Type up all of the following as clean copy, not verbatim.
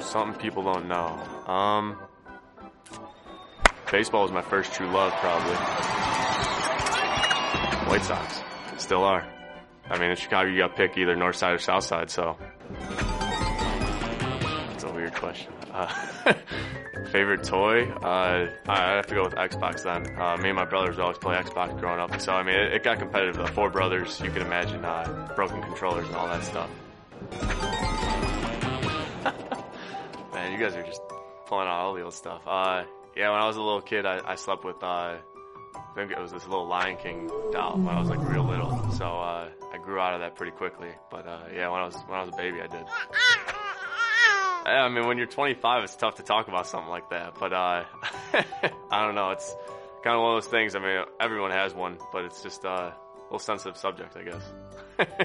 Something people don't know. Baseball was my first true love, probably. White Sox. Still are. I mean, in Chicago, you got to pick either north side or south side, so. That's a weird question. Favorite toy? I'd have to go with Xbox then. Me and my brothers always play Xbox growing up, so I mean, it got competitive. The 4 brothers, you can imagine broken controllers and all that stuff. Man, you guys are just pulling out all the old stuff. Yeah, when I was a little kid, I slept with, I think it was this little Lion King doll when I was like real little. So, I grew out of that pretty quickly. But, yeah, when I was a baby, I did. Yeah, I mean, when you're 25, it's tough to talk about something like that. But, I don't know. It's kind of one of those things. I mean, everyone has one, but it's just a little sensitive subject, I guess.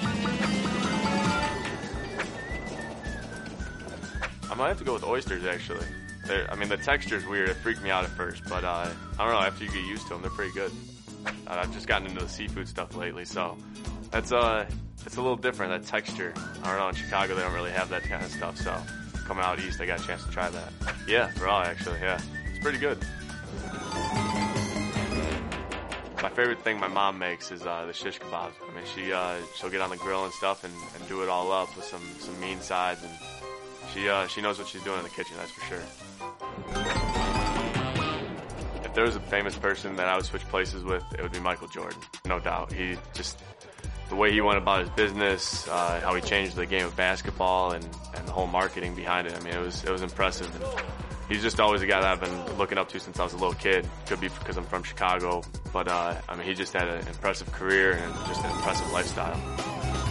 I might have to go with oysters, actually. I mean, the texture's weird. It freaked me out at first, but I don't know. After you get used to them, they're pretty good. I've just gotten into the seafood stuff lately, so it's a little different, that texture. I don't know, in Chicago, they don't really have that kind of stuff, so coming out east, I got a chance to try that. Yeah, raw, actually, yeah. It's pretty good. My favorite thing my mom makes is the shish kebabs. I mean, she'll get on the grill and stuff and do it all up with some mean sides, and she knows what she's doing in the kitchen, that's for sure. If there was a famous person that I would switch places with, it would be Michael Jordan, no doubt. He just, the way he went about his business, how he changed the game of basketball and the whole marketing behind it. I mean, it was impressive. And he's just always a guy that I've been looking up to since I was a little kid. Could be because I'm from Chicago, but I mean, he just had an impressive career and just an impressive lifestyle.